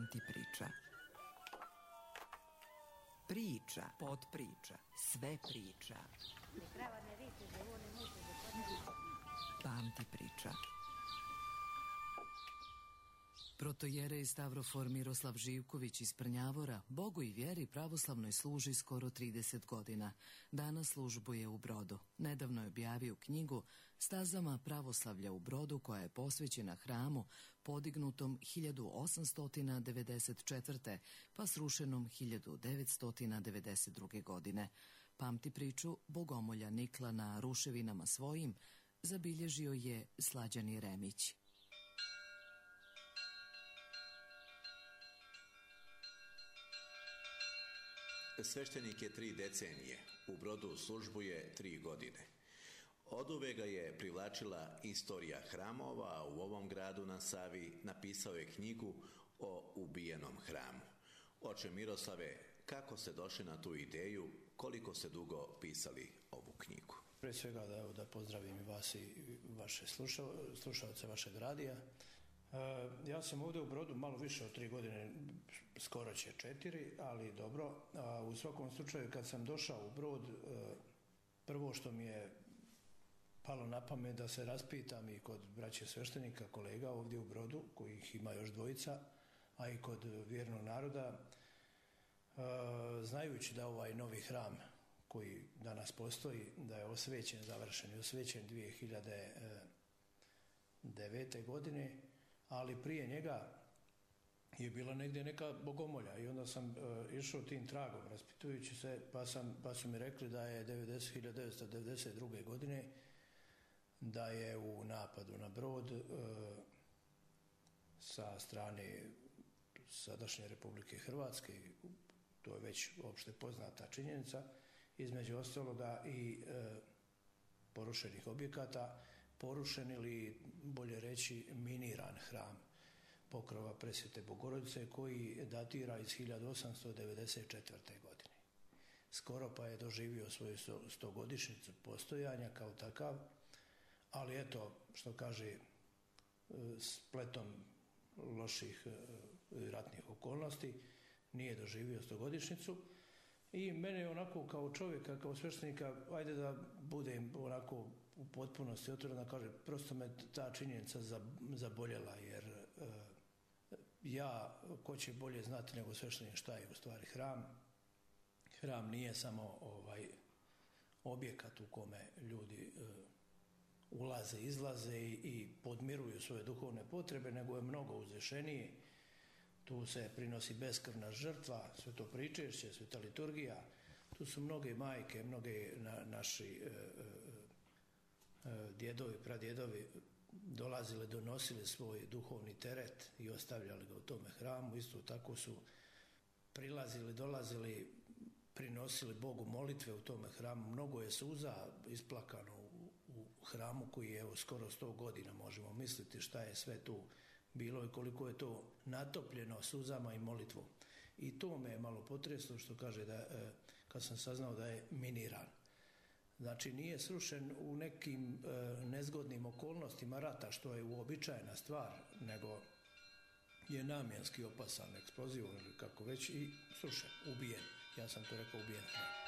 Pamti priča. Priča, potpriča, sve priča. Pamti priča. Protojerej Stavrofor Miroslav Živković iz Prnjavora Bogu i vjeri pravoslavnoj služi skoro 30 godina. Danas službuje u Brodu. Nedavno je objavio knjigu Stazama pravoslavlja u Brodu, koja je posvećena hramu podignutom 1894. pa srušenom 1992. godine. Pamti priču bogomolja nikla na ruševinama svojim zabilježio je Slađani Remić. Sveštenik je 3 decenije, u Brodu službuje 3 godine. Oduvek ga je privlačila istorija hramova, a u ovom gradu na Savi napisao je knjigu o ubijenom hramu. Oče Miroslave, kako ste došli na tu ideju, koliko ste dugo pisali ovu knjigu? Prije svega da pozdravim i vas i vaše slušalce vašeg radija. Ja sam ovdje u Brodu malo više od 3 godine, skoro će 4, ali dobro. U svakom slučaju kad sam došao u Brod, prvo što mi je palo na pamet da se raspitam i kod braće sveštenika, kolega ovdje u Brodu, kojih ima još 2, a i kod vjernog naroda, znajući da ovaj novi hram koji danas postoji, da je osvećen, završen i osvećen 2009. godine, ali prije njega je bila negdje neka bogomolja i onda sam išao tim tragom raspitujući se, pa su mi rekli da je 1992. godine da je u napadu na Brod sa strane sadašnje Republike Hrvatske, to je već opšte poznata činjenica, između ostaloga i porušenih objekata, porušen ili bolje reći miniran hram Pokrova Presvete Bogorodice koji datira iz 1894. godine. Skoro pa je doživio svoju 100-godišnjicu postojanja kao takav, ali eto, što kaže, spletom loših ratnih okolnosti nije doživio 100-godišnjicu. I mene je onako kao čovjeka, kao sveštenika, ajde da budem onako u potpunosti otvoren, da kažem, prosto me ta činjenica zaboljela, jer ja, ko će bolje znati nego sveštenik šta je u stvari hram. Hram nije samo objekat u kome ljudi ulaze, izlaze i podmiruju svoje duhovne potrebe, nego je mnogo uzvišeniji. Tu se prinosi beskrvna žrtva, sveto pričešće, sveta liturgija. Tu su mnoge majke, mnoge naši djedovi, pradjedovi dolazili, donosili svoj duhovni teret i ostavljali ga u tome hramu. Isto tako su prilazili, dolazili, prinosili Bogu molitve u tome hramu. Mnogo je suza isplakano u hramu koji je skoro 100 godina, možemo misliti šta je sve tu bilo i koliko je to natopljeno suzama i molitvom. I to me je malo potreslo, što kaže da kad sam saznao da je miniran. Znači nije srušen u nekim nezgodnim okolnostima rata, što je uobičajena stvar, nego je namjenski opasan eksplozivom ili kako već i srušen, ubijen. Ja sam to rekao, ubijen.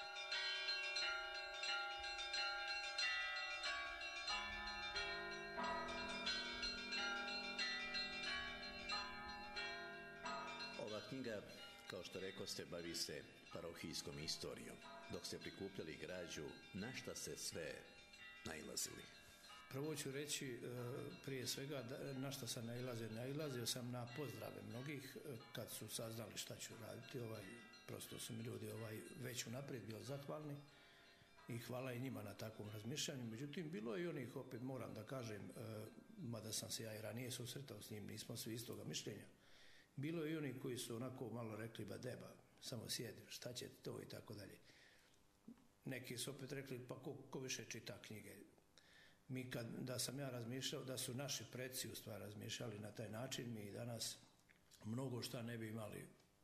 Ova knjiga, kao što rekoste, bavi se parohijskom istorijom. Dok ste prikupljali građu, na šta ste sve nailazili? Prvo ću reći prije svega na šta sam nailazio. Nailazio sam na pozdrave mnogih kad su saznali šta ću raditi. Prosto su mi ljudi već unaprijed bili zahvalni i hvala i njima na takvom razmišljanju. Međutim, bilo je i onih, opet moram da kažem, mada sam se ja i ranije susretao s njim, nismo svi istoga mišljenja. Bilo je i oni koji su onako malo rekli, ba deba, samo sjedi, šta će to i tako dalje. Neki su opet rekli, pa ko više čita knjige. Da sam ja razmišljao, da su naši preci u stvari razmišljali na taj način, mi danas mnogo šta ne bi imali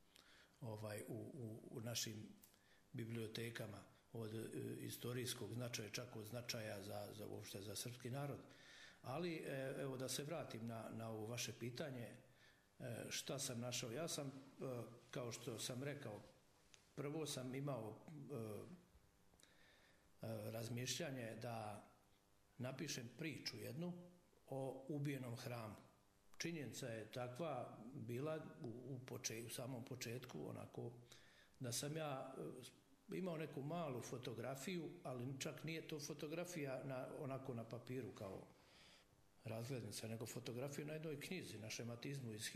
u našim bibliotekama od istorijskog značaja, čak od značaja za srpski narod. Ali evo da se vratim na ovo vaše pitanje. Šta sam našao? Ja sam, kao što sam rekao, prvo sam imao razmišljanje da napišem priču jednu o ubijenom hramu. Činjenica je takva bila u samom početku, onako, da sam ja imao neku malu fotografiju, ali čak nije to fotografija onako na papiru kao razglednica, nego fotografiju na jednoj knjizi, na šematizmu iz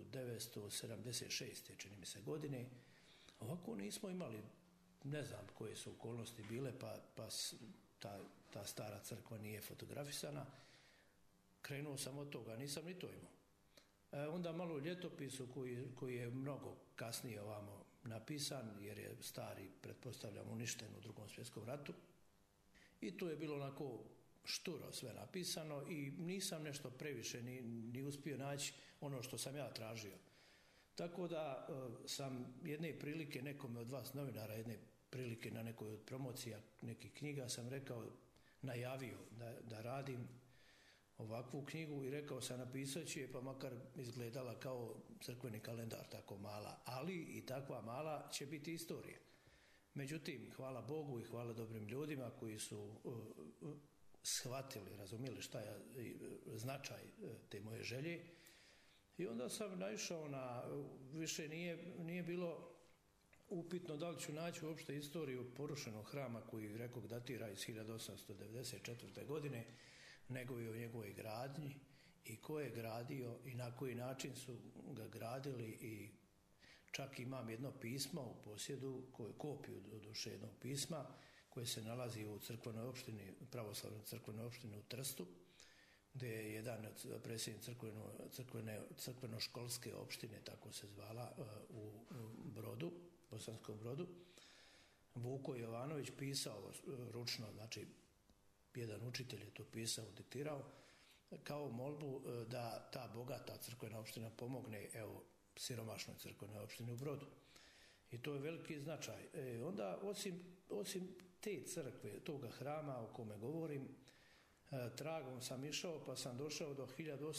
1976. čini mi se godine. Ovako nismo imali, ne znam koje su okolnosti bile, pa ta stara crkva nije fotografisana. Krenuo sam od toga, nisam ni to imao. Onda malo u ljetopisu koji je mnogo kasnije ovamo napisan, jer je stari, pretpostavljam, uništen u Drugom svjetskom ratu. I tu je bilo onako šturo sve napisano i nisam nešto previše ni uspio naći ono što sam ja tražio. Tako da sam jedne prilike nekome od vas novinara, jedne prilike na nekoj od promocija nekih knjiga sam najavio da radim ovakvu knjigu i rekao sam napisat ću je, pa makar izgledala kao crkveni kalendar, tako mala, ali i takva mala će biti istorija. Međutim, hvala Bogu i hvala dobrim ljudima koji su shvatili, razumjeli šta je značaj te moje želje, i onda sam naišao više nije bilo upitno da li ću naći uopšte istoriju porušenog hrama koji, rekog, datira iz 1894. godine, nego i o njegovoj gradnji i ko je gradio i na koji način su ga gradili. I čak imam jedno pismo u posjedu, kopiju doduše jednog pisma koje se nalazi u crkvenoj opštini, pravoslavnoj crkvenoj opštini u Trstu, gdje je jedan predsjednik crkveno-školske opštine, tako se zvala, u Brodu, Bosanskom Brodu, Vuko Jovanović, pisao ručno, znači jedan učitelj je to pisao, diktirao, kao molbu da ta bogata crkvena opština pomogne, evo, siromašnoj crkvenoj opštini u Brodu. I to je veliki značaj. Onda, osim te crkve, toga hrama o kome govorim, tragom sam išao, pa sam došao do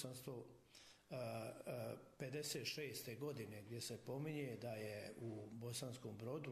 1856. godine, gdje se pominje da je u Bosanskom Brodu,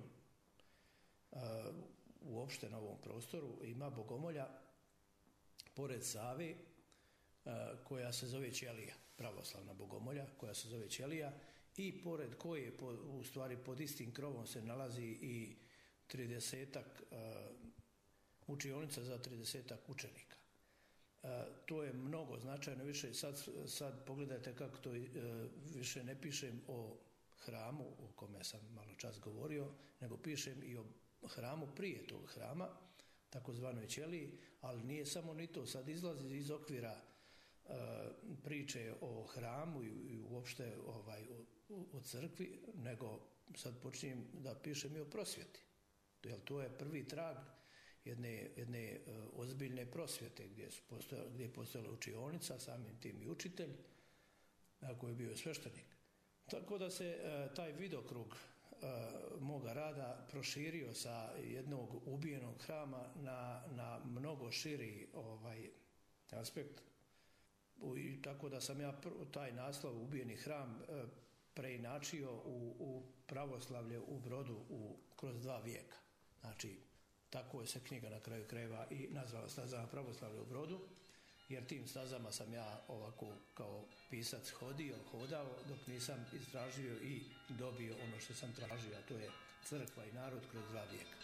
uopšte na ovom prostoru, ima bogomolja pored Save, koja se zove Ćelija, pravoslavna bogomolja koja se zove Ćelija, i pored koje, u stvari pod istim krovom, se nalazi i 30-ak učionica za 30-ak učenika. To je mnogo značajno više. Sad pogledajte kako to, više ne pišem o hramu o kome sam malo čas govorio, nego pišem i o hramu prije tog hrama, takozvanoj Ćeliji, ali nije samo ni to. Sad izlazi iz okvira priče o hramu i uopšte o crkvi, nego sad počinjem da pišem i o prosvjeti. Jer to je prvi trag jedne ozbiljne prosvjete gdje je postojala učionica, samim tim i učitelj, koji je bio sveštenik. Tako da se taj vidokrug moga rada proširio sa jednog ubijenog hrama na mnogo širi aspekt. I tako da sam ja taj naslov ubijeni hram preinačio u pravoslavlje u Brodu kroz 2 vijeka. Znači, tako je se knjiga na kraju krajeva i nazvala Stazama pravoslavlja u Brodu, jer tim stazama sam ja ovako kao pisac hodao dok nisam istražio i dobio ono što sam tražio, a to je crkva i narod kroz 2 vijeka.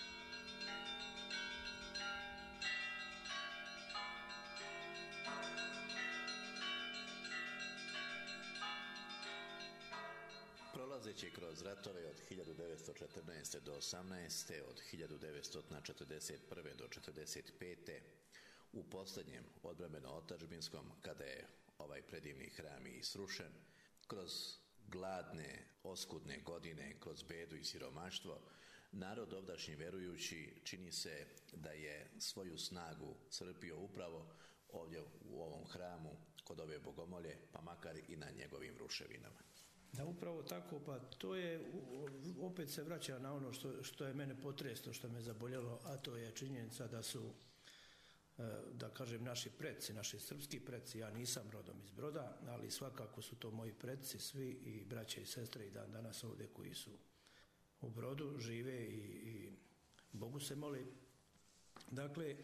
Prolazeći kroz ratove od 1914. do 18. od 1941. do 1945. u posljednjem odbrambeno-otadžbinskom, kada je ovaj predivni hram i srušen, kroz gladne, oskudne godine, kroz bedu i siromaštvo, narod ovdašnji verujući čini se da je svoju snagu crpio upravo ovdje u ovom hramu, kod ove bogomolje, pa makar i na njegovim ruševinama. Da, upravo tako, pa to je, opet se vraća na ono što je mene potreslo, što me zaboljelo, a to je činjenica da su da kažem naši preci, naši srpski preci, ja nisam rodom iz Broda, ali svakako su to moji preci svi i braće i sestre i dan danas ovdje koji su u Brodu, žive i Bogu se moli. Dakle,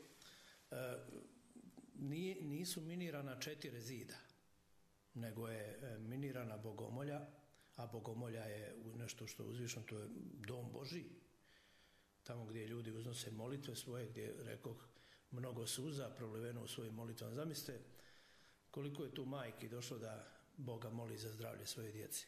nisu minirana 4 zida, nego je minirana Bogomolja, a Bogomolja je nešto što je uzvišeno, to je dom Božji, tamo gdje ljudi uznose molitve svoje, gdje, rekoh, mnogo suza proliveno u svojim molitvama. Zamislite koliko je tu majki došlo da Boga moli za zdravlje svoje djece.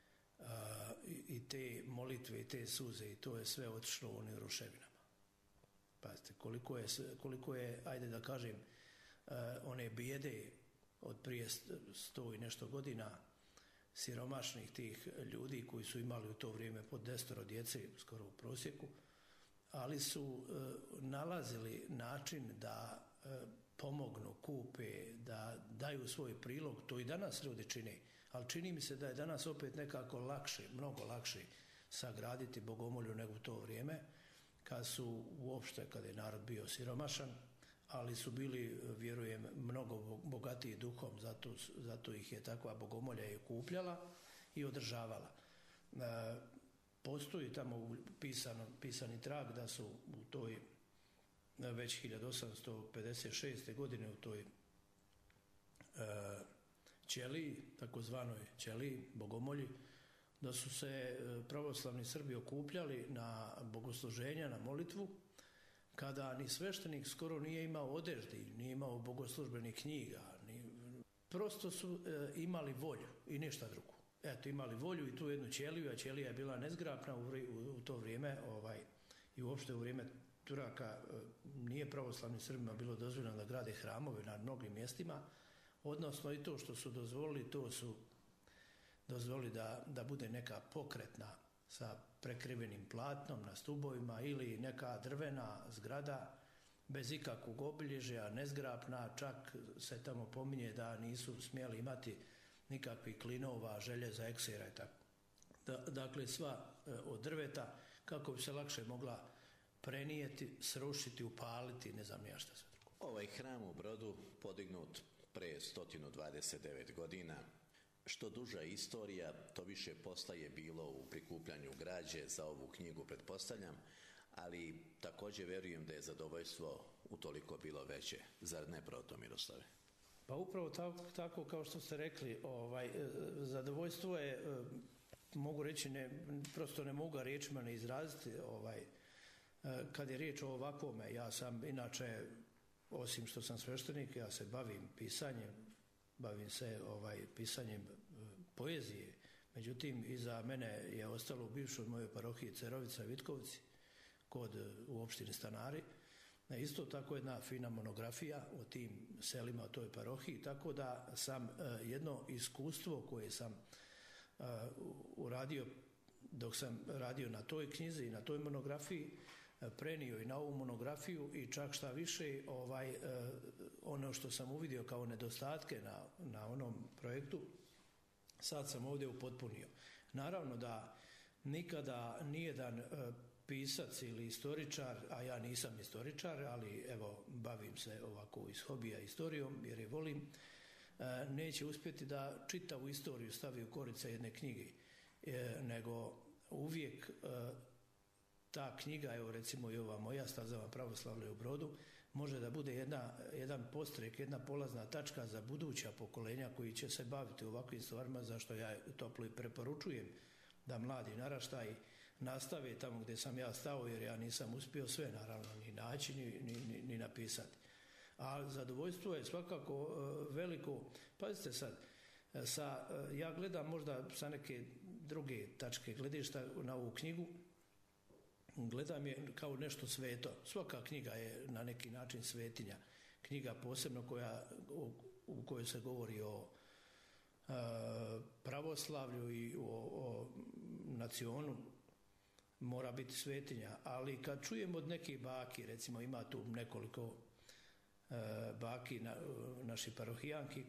I te molitve i te suze i to je sve otišlo u onim ruševinama. Pazite, koliko je, ajde da kažem, one bijede od prije 100 i nešto godina, siromašnih tih ljudi koji su imali u to vrijeme pod 10 djece, skoro u prosjeku, ali su nalazili način da pomognu, kupe, da daju svoj prilog. To i danas ljudi čine, ali čini mi se da je danas opet nekako lakše, mnogo lakše sagraditi Bogomolju nego u to vrijeme, kada je narod bio siromašan, ali su bili, vjerujem, mnogo bogatiji duhom, zato ih je takva Bogomolja i okupljala i održavala. Postoji tamo pisani trag da su u toj već 1856. godine u toj ćeliji, takozvanoj ćeliji, Bogomolji, da su se pravoslavni Srbi okupljali na bogosluženja, na molitvu, kada ni sveštenik skoro nije imao odeždi, nije imao bogoslužbenih knjiga, prosto su imali volju i ništa drugo. Eto, imali volju i tu jednu ćeliju, a ćelija je bila nezgrapna u to vrijeme i uopšte u vrijeme Turaka nije pravoslavnim Srbima bilo dozvoljeno da grade hramove na mnogim mjestima, odnosno i to što su dozvolili, to su dozvolili da bude neka pokretna sa prekrivenim platnom na stubovima ili neka drvena zgrada bez ikakvog obilježja, nezgrapna, čak se tamo pominje da nisu smjeli imati nikakvih klinova, željeza, eksera i tako. Dakle, sva od drveta kako bi se lakše mogla prenijeti, srušiti, upaliti, ne znam ja šta sve drugo. Ovaj hram u Brodu podignut pre 129 godina. Što duža istorija, to više postaje bilo u prikupljanju građe za ovu knjigu, pretpostavljam, ali također verujem da je zadovoljstvo utoliko bilo veće. Zar ne, proto Miroslave? Pa upravo tako kao što ste rekli, zadovoljstvo je, mogu reći, prosto ne mogu riječima ne izraziti, kad je riječ o ovakvome. Ja sam inače, osim što sam sveštenik, ja se bavim pisanjem, bavim se pisanjem poezije. Međutim, iza mene je ostalo u bivšoj mojoj parohiji Cerovica i Vitkovci, u opštini Stanari, isto tako jedna fina monografija o tim selima, o toj parohiji, tako da sam jedno iskustvo koje sam uradio dok sam radio na toj knjizi i na toj monografiji, prenio i na ovu monografiju i čak šta više ono što sam uvidio kao nedostatke na onom projektu, sad sam ovdje upotpunio. Naravno da nikada nijedan pisac ili istoričar, a ja nisam istoričar, ali evo bavim se ovako iz hobija istorijom jer je volim, neće uspjeti da čitavu istoriju stavi u korice jedne knjige, nego uvijek ta knjiga, evo recimo i ova moja Stazama pravoslavlja u Brodu, može da bude jedan postrek, jedna polazna tačka za buduća pokolenja koji će se baviti ovakvim stvarima, zašto ja toplo i preporučujem da mladi naraštaji nastave tamo gdje sam ja stao, jer ja nisam uspio sve naravno ni naći ni napisati. A zadovoljstvo je svakako veliko. Pazite sad, ja gledam možda sa neke druge tačke gledišta na ovu knjigu, gledam je kao nešto sveto. Svaka knjiga je na neki način svetinja. Knjiga posebno u kojoj se govori o pravoslavlju i o nacionu, mora biti svetinja. Ali kad čujem od nekih baki, recimo ima tu nekoliko baki naših parohijanki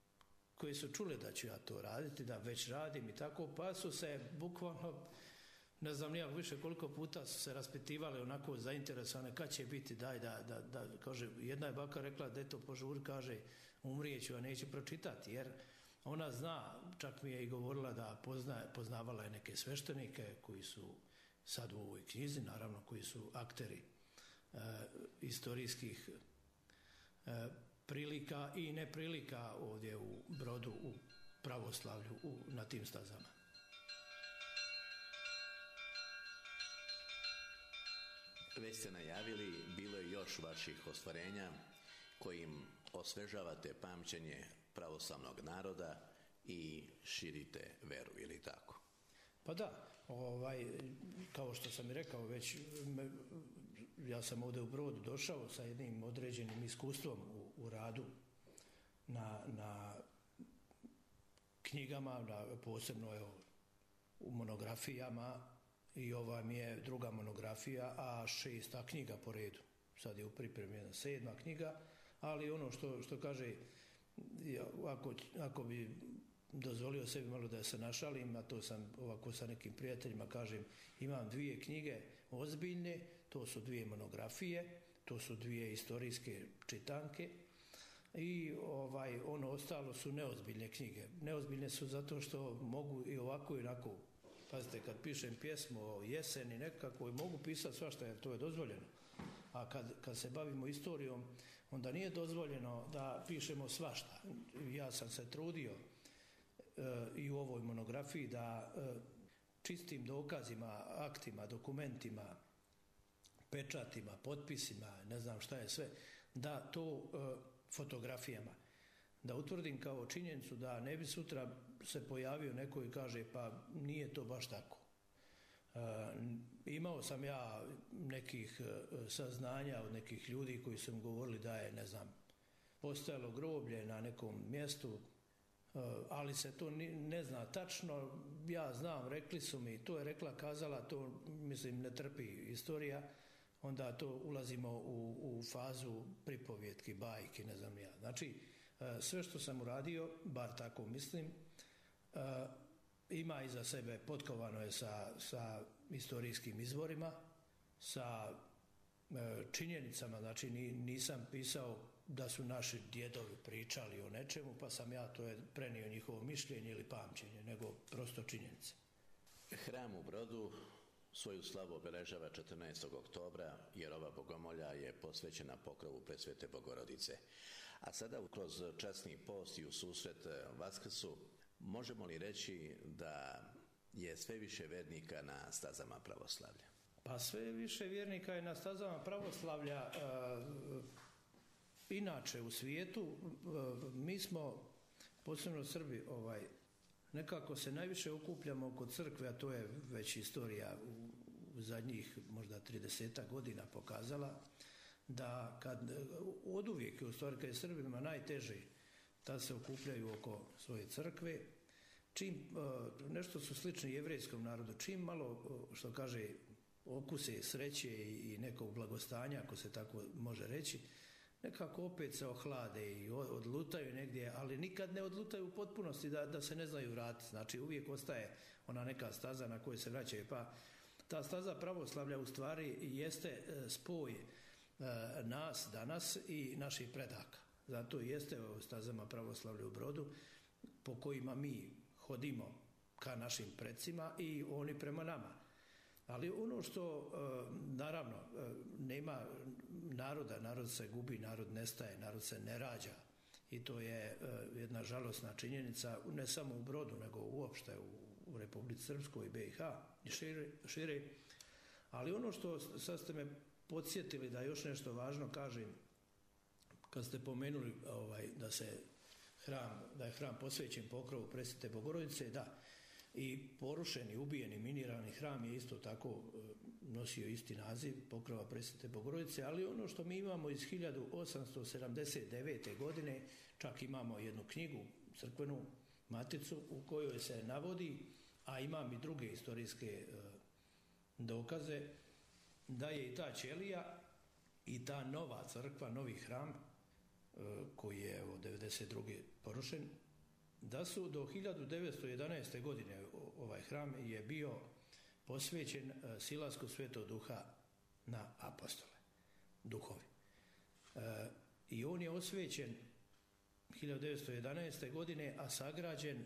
koje su čule da ću ja to raditi, da već radim i tako, pa su se bukvalno ne znam nijak više koliko puta su se raspitivali onako zainteresovane kad će biti, daj da kaže, jedna je baka rekla da to požuri, kaže umrijeću, a neću pročitati, jer ona zna, čak mi je i govorila da poznavala je neke sveštenike koji su sad u ovoj knjizi, naravno koji su akteri istorijskih prilika i neprilika ovdje u Brodu, u pravoslavlju, na tim stazama. Već ste najavili, bilo je još vaših ostvarenja kojim osvežavate pamćenje pravoslavnog naroda i širite veru, ili tako? Pa da, kao što sam i rekao već, ja sam ovdje u Brodu došao sa jednim određenim iskustvom u radu na knjigama, posebno u monografijama, i ova mi je druga monografija, a 6. knjiga po redu. Sad je u pripremi 7. knjiga, ali ono što kaže, ako bi dozvolio sebi malo da se našalim, a to sam ovako sa nekim prijateljima kažem, imam 2 knjige ozbiljne, to su 2 monografije, to su 2 istorijske čitanke i ono ostalo su neozbiljne knjige. Neozbiljne su zato što mogu i ovako i onako. Pazite, kad pišem pjesmu o jeseni nekako mogu pisati svašta jer to je dozvoljeno. A kad se bavimo istorijom, onda nije dozvoljeno da pišemo svašta. Ja sam se trudio i u ovoj monografiji da čistim dokazima, aktima, dokumentima, pečatima, potpisima, ne znam šta je sve, da to fotografijama, da utvrdim kao činjenicu da ne bi sutra se pojavio neko i kaže pa nije to baš tako. Imao sam ja nekih saznanja od nekih ljudi koji su mi govorili da je, ne znam, postojalo groblje na nekom mjestu, ali se to ne zna tačno. Ja znam, rekli su mi, to je rekla, kazala, to mislim ne trpi istorija, onda to ulazimo u fazu pripovjetki, bajki, ne znam ja. Znači, sve što sam uradio, bar tako mislim, ima iza sebe, potkovano je sa istorijskim izvorima, sa činjenicama, znači nisam pisao da su naši djedovi pričali o nečemu, pa sam ja to prenio njihovo mišljenje ili pamćenje, nego prosto činjenice. Hram u Brodu svoju slavu obeležava 14. oktobra, jer ova bogomolja je posvećena pokrovu Presvete Bogorodice. A sada kroz časni post i u susret Vaskrsu, možemo li reći da je sve više vernika na stazama pravoslavlja? Pa sve više vjernika je na stazama pravoslavlja. Inače u svijetu mi smo, posebno Srbi, nekako se najviše okupljamo oko crkve, a to je već istorija u zadnjih možda 30 godina pokazala, da od uvijek, u stvari kad je Srbima najteže, tad se okupljaju oko svoje crkve. Čim, nešto su slični jevrejskom narodu, čim malo, što kaže, okuse sreće i nekog blagostanja, ako se tako može reći, nekako opet se ohlade i odlutaju negdje, ali nikad ne odlutaju u potpunosti da se ne znaju vratiti. Znači uvijek ostaje ona neka staza na koju se vraćaju. Pa ta staza pravoslavlja u stvari jeste spoj nas danas i naših predaka. Zato jeste o stazama pravoslavlja u Brodu po kojima mi hodimo ka našim predsima i oni prema nama. Ali ono što, naravno, nema naroda, narod se gubi, narod nestaje, narod se ne rađa. I to je jedna žalosna činjenica, ne samo u Brodu, nego uopšte u Republici Srpskoj i BiH i šire. Ali ono što sad ste me podsjetili da još nešto važno kažem, kad ste pomenuli da je hram posvećen pokrovu Presvete Bogorodice, da, i porušeni, ubijeni, minirani hram je isto tako nosio isti naziv, pokrova Presvete Bogorodice, ali ono što mi imamo iz 1879. godine, čak imamo jednu knjigu, crkvenu maticu, u kojoj se navodi, a imam i druge istorijske dokaze, da je i ta ćelija i ta nova crkva, novi hram, koji je od 1992. porušen, da su do 1911. godine ovaj hram je bio posvećen silasku Svetog Duha na apostole, duhovi. I on je osvećen 1911. godine, a sagrađen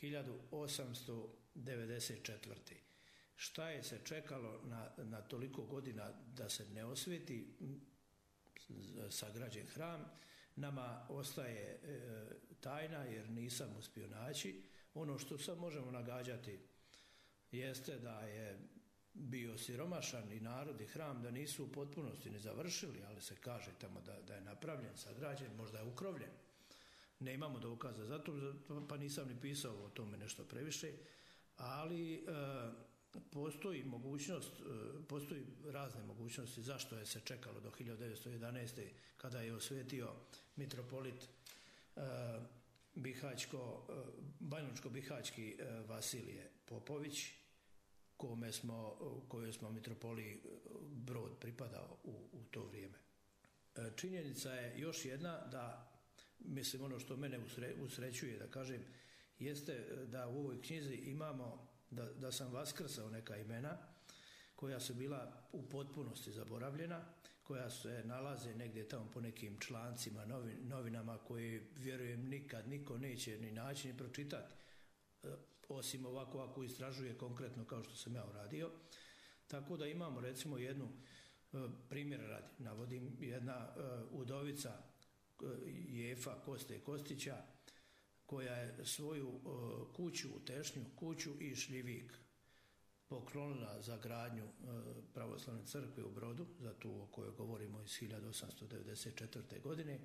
1894. Šta je se čekalo na toliko godina da se ne osveti sagrađen hram, nama ostaje tajna jer nisam uspio naći. Ono što sad možemo nagađati jeste da je bio siromašan i narod i hram, da nisu u potpunosti ni završili, ali se kaže tamo da je napravljen, sagrađen, možda je ukrovljen. Ne imamo dokaza za to, pa nisam ni pisao o tome nešto previše, ali postoji razne mogućnosti zašto je se čekalo do 1911. kada je osvetio mitropolit Banjalučko-bihaćki Vasilije Popović, kojoj smo mitropoliji Brod pripadao u to vrijeme. Činjenica je još jedna da, mislim, ono što mene usrećuje da kažem, jeste da u ovoj knjizi imamo da sam vaskrsao neka imena koja su bila u potpunosti zaboravljena, koja se nalaze negdje tamo po nekim člancima, novinama koje, vjerujem, nikad niko neće ni naći ni pročitati, osim ovako ako istražuje konkretno kao što sam ja uradio. Tako da imamo recimo jednu, primjer radi, navodim, jedna udovica Jefa Koste Kostića, koja je svoju kuću, tešnju kuću i šljivik poklonila za gradnju pravoslavne crkve u Brodu, za tu o kojoj govorimo iz 1894. godine.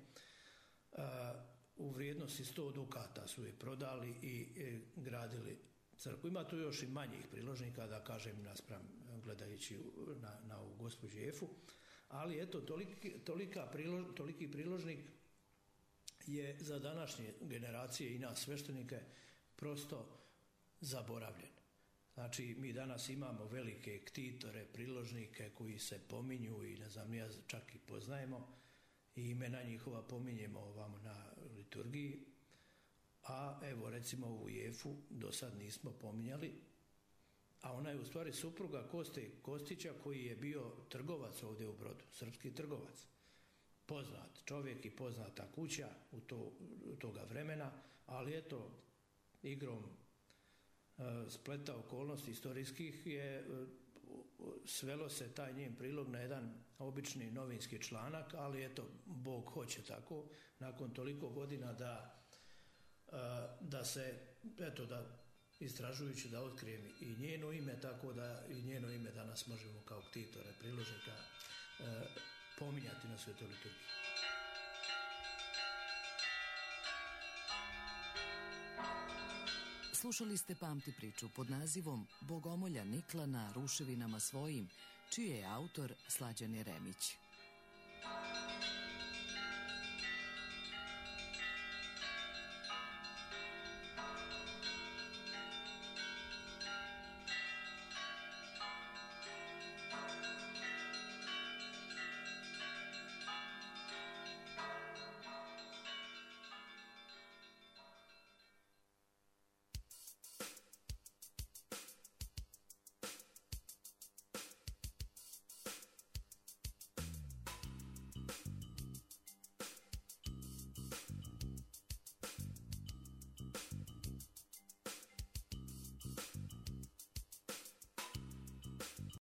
U vrijednosti 100 dukata su je prodali i gradili crkvu. Ima tu još i manjih priložnika, da kažem, naspram gledajući na ovu gospođu Jefu, ali eto, toliki priložnik je za današnje generacije i nas sveštenike prosto zaboravljen. Znači, mi danas imamo velike ktitore, priložnike koji se pominju i ne znam, ja čak i poznajemo i imena njihova pominjemo ovamo na liturgiji, a evo recimo ovu Jefu do sad nismo pominjali, a ona je u stvari supruga Koste Kostića koji je bio trgovac ovdje u Brodu, srpski trgovac. Poznat čovjek i poznata kuća u toga vremena, ali eto, igrom spleta okolnosti istorijskih je svelo se taj njen prilog na jedan obični novinski članak, ali eto, Bog hoće tako, nakon toliko godina da se, eto, da istražujući da otkrijem i njeno ime, tako da i njeno ime danas možemo kao ktitore priložnika pominjati na svetoj liturgiji. Slušali ste Pamti priču pod nazivom Bogomolja Nikla na ruševinama svojim, čiji je autor Slađan Jeremić.